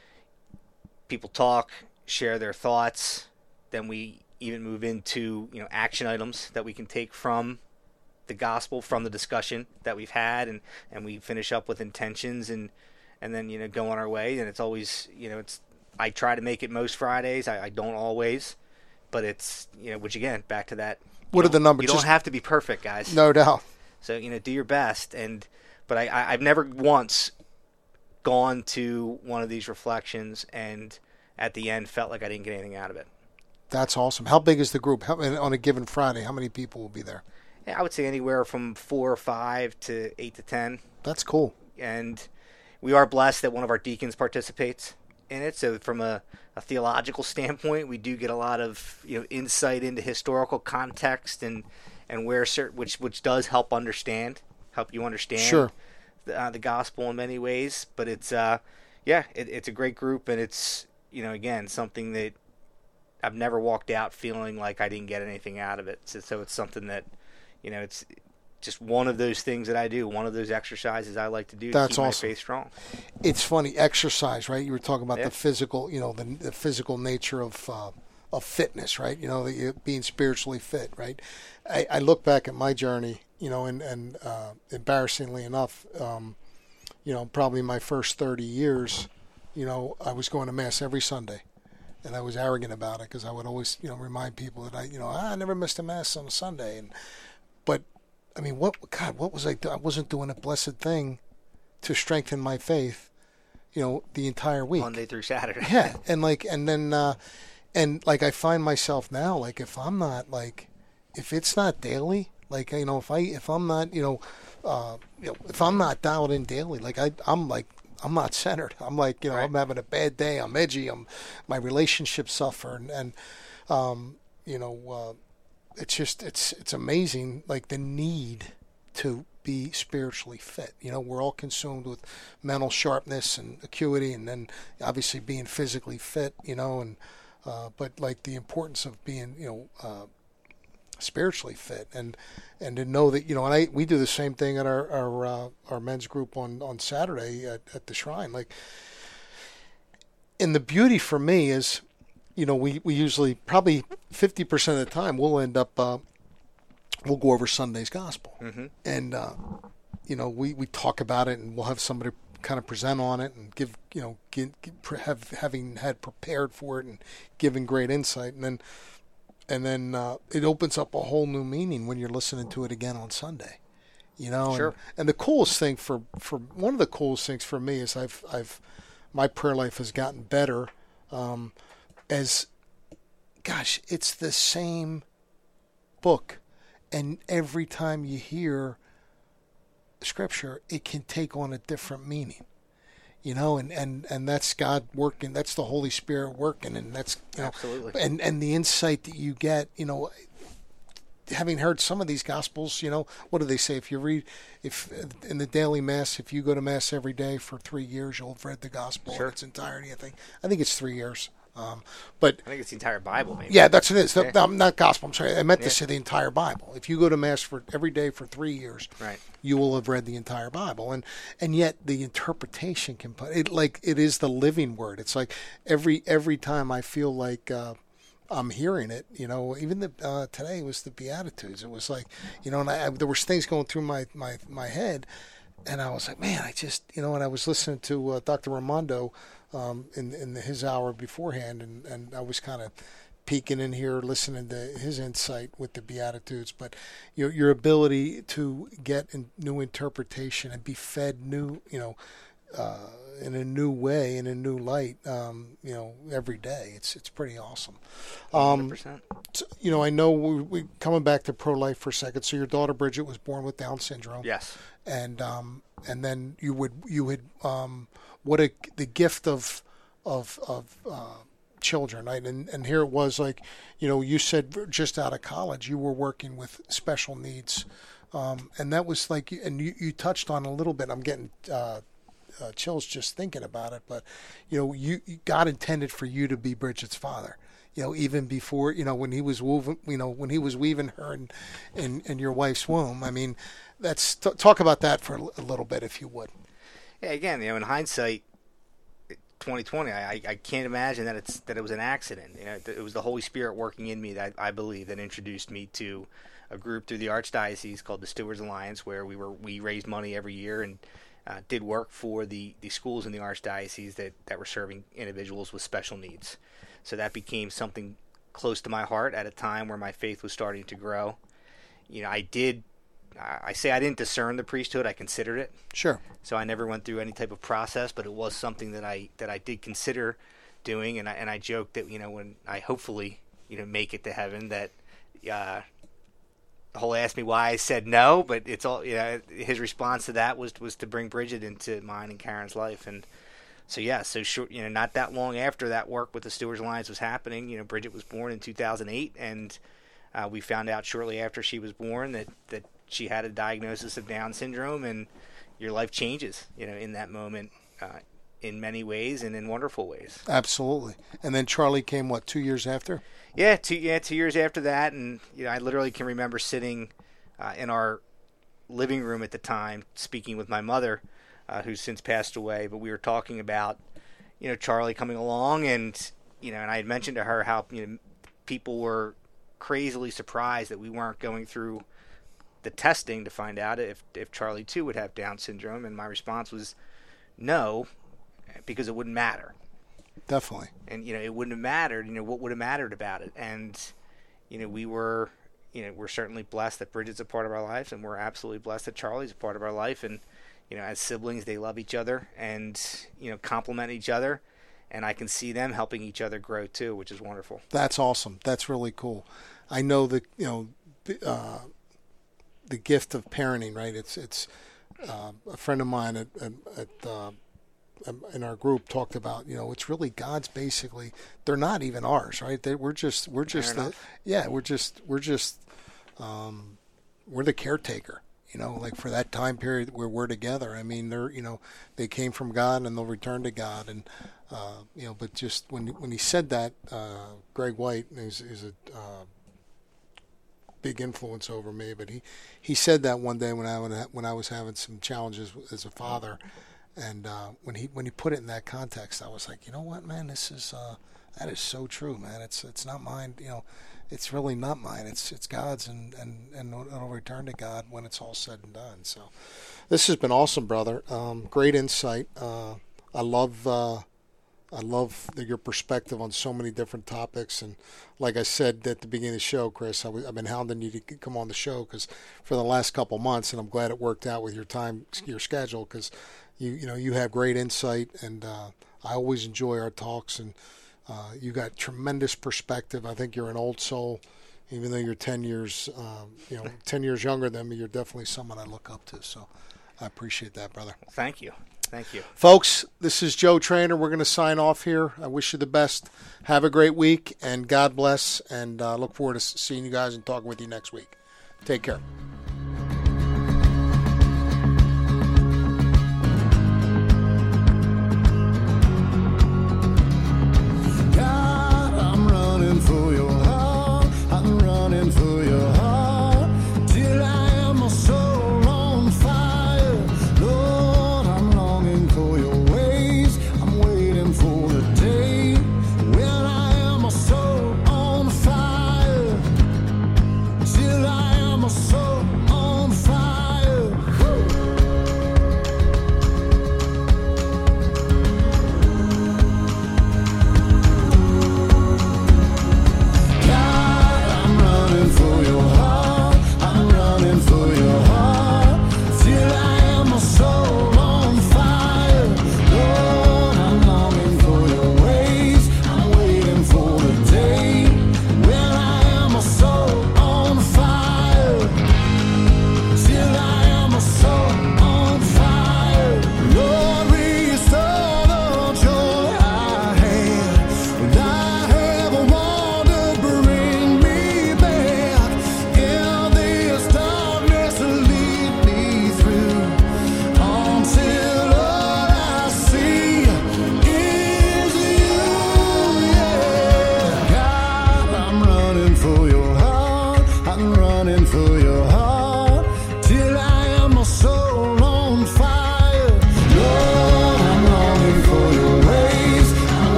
People talk, share their thoughts. Then we even move into, action items that we can take from the gospel, from the discussion that we've had, and we finish up with intentions and then, go on our way. And it's always, I try to make it most Fridays. I don't always, but it's, which again, back to that. What are the numbers? You don't have to be perfect, guys. No doubt. So, do your best. But I've never once gone to one of these reflections and at the end felt like I didn't get anything out of it. That's awesome. How big is the group? On a given Friday, how many people will be there? I would say anywhere from 4 or 5 to 8 to 10. That's cool. And we are blessed that one of our deacons participates in it. So from a theological standpoint, we do get a lot of insight into historical context and where which does help you understand Sure. the gospel in many ways. But it's it's a great group, and it's again something that I've never walked out feeling like I didn't get anything out of it. So it's something that it's just one of those things that I do, one of those exercises I like to do to keep my faith strong. It's funny, exercise, right? You were talking about the physical, the physical nature of fitness, right? That you're being spiritually fit, right? I look back at my journey, and embarrassingly enough, probably my first 30 years, I was going to Mass every Sunday. And I was arrogant about it because I would always, remind people that I never missed a Mass on a Sunday. But I mean, what was I doing? I wasn't doing a blessed thing to strengthen my faith, the entire week. Monday through Saturday. Yeah. And I find myself now, if I'm not, if it's not daily, if I'm not, if I'm not dialed in daily, I'm not centered. I'm right. I'm having a bad day. I'm edgy. My relationships suffer. And it's amazing, the need to be spiritually fit. We're all consumed with mental sharpness and acuity, and then obviously being physically fit, but the importance of being, spiritually fit, and to know that, we do the same thing at our men's group on Saturday at the Shrine. And the beauty for me is, we usually probably 50% of the time we'll end up we'll go over Sunday's gospel, and we talk about it, and we'll have somebody kind of present on it and give having had prepared for it and giving great insight, and then it opens up a whole new meaning when you're listening to it again on Sunday, Sure. And the coolest thing for one of the coolest things for me is my prayer life has gotten better. It's the same book, and every time you hear Scripture, it can take on a different meaning, and that's God working, that's the Holy Spirit working, and that's absolutely, and the insight that you get, having heard some of these Gospels, what do they say? If in the daily Mass, if you go to Mass every day for 3 years, you'll have read the Gospel in its entirety. I think it's 3 years. But I think it's the entire Bible, maybe. Yeah, that's what it is. Yeah. Not gospel. I'm sorry. I meant to say the entire Bible. If you go to Mass for every day for 3 years, right, you will have read the entire Bible. And yet the interpretation can put it it is the living word. It's every time I feel like I'm hearing it. Even today was the Beatitudes. It was and there was things going through my head, and I was like, man, I just and I was listening to Dr. Raimondo. In his hour beforehand, and I was kind of peeking in here, listening to his insight with the Beatitudes. But your ability to get new interpretation and be fed new, in a new way, in a new light, every day. It's pretty awesome. 100%. I know we coming back to pro-life for a second. So your daughter Bridget was born with Down syndrome. Yes. And then you would the gift of children, right? And here it was you said just out of college you were working with special needs, and that was and you touched on a little bit. I'm getting chills just thinking about it, but God intended for you to be Bridget's father. Even before when he was weaving her in your wife's womb. I mean, talk about that for a little bit, if you would. Yeah, again, in hindsight, 2020, I can't imagine that it was an accident. It was the Holy Spirit working in me that I believe that introduced me to a group through the Archdiocese called the Stewards Alliance, where we raised money every year and did work for the schools in the Archdiocese that were serving individuals with special needs. So that became something close to my heart at a time where my faith was starting to grow. I say I didn't discern the priesthood. I considered it. Sure. So I never went through any type of process, but it was something that I did consider doing, and I joked that when I hopefully make it to heaven, that whole asked me why I said no, but it's all, his response to that was to bring Bridget into mine and Karen's life. And so, short, not that long after that work with the Stewards Alliance was happening, Bridget was born in 2008, and we found out shortly after she was born that she had a diagnosis of Down syndrome, and your life changes, in that moment, in many ways and in wonderful ways. Absolutely. And then Charlie came, 2 years after? Yeah, 2 years after that, and I literally can remember sitting in our living room at the time, speaking with my mother, who's since passed away. But we were talking about, Charlie coming along, and and I had mentioned to her how people were crazily surprised that we weren't going through the testing to find out if Charlie too would have Down syndrome, and my response was no, because it wouldn't matter. Definitely. And, it wouldn't have mattered, what would have mattered about it? And, we're certainly blessed that Bridget's a part of our lives, and we're absolutely blessed that Charlie's a part of our life. And, as siblings, they love each other and, complement each other. And I can see them helping each other grow too, which is wonderful. That's awesome. That's really cool. I know that, the gift of parenting, right? It's a friend of mine at in our group talked about, it's really God's basically. They're not even ours, right? We're the caretaker, like for that time period where we're together. I mean, they're, they came from God and they'll return to God. And, but just when he said that, Greg White is a big influence over me, but he said that one day when I was having some challenges as a father. And when he put it in that context, I was like, you know what, man, this is that is so true, man. It's not mine, it's really not mine. It's God's, and it'll return to God when it's all said and done. So, this has been awesome, brother. Great insight. I love your perspective on so many different topics. And like I said at the beginning of the show, Chris, I've been hounding you to come on the show because for the last couple months, and I'm glad it worked out with your schedule because. You have great insight, and I always enjoy our talks, and you got tremendous perspective. I think you're an old soul, even though you're 10 years, 10 years younger than me. You're definitely someone I look up to. So I appreciate that, brother. Thank you. Folks, this is Joe Trainer. We're going to sign off here. I wish you the best. Have a great week, and God bless, and look forward to seeing you guys and talking with you next week. Take care.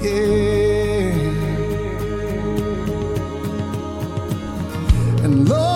And Lord,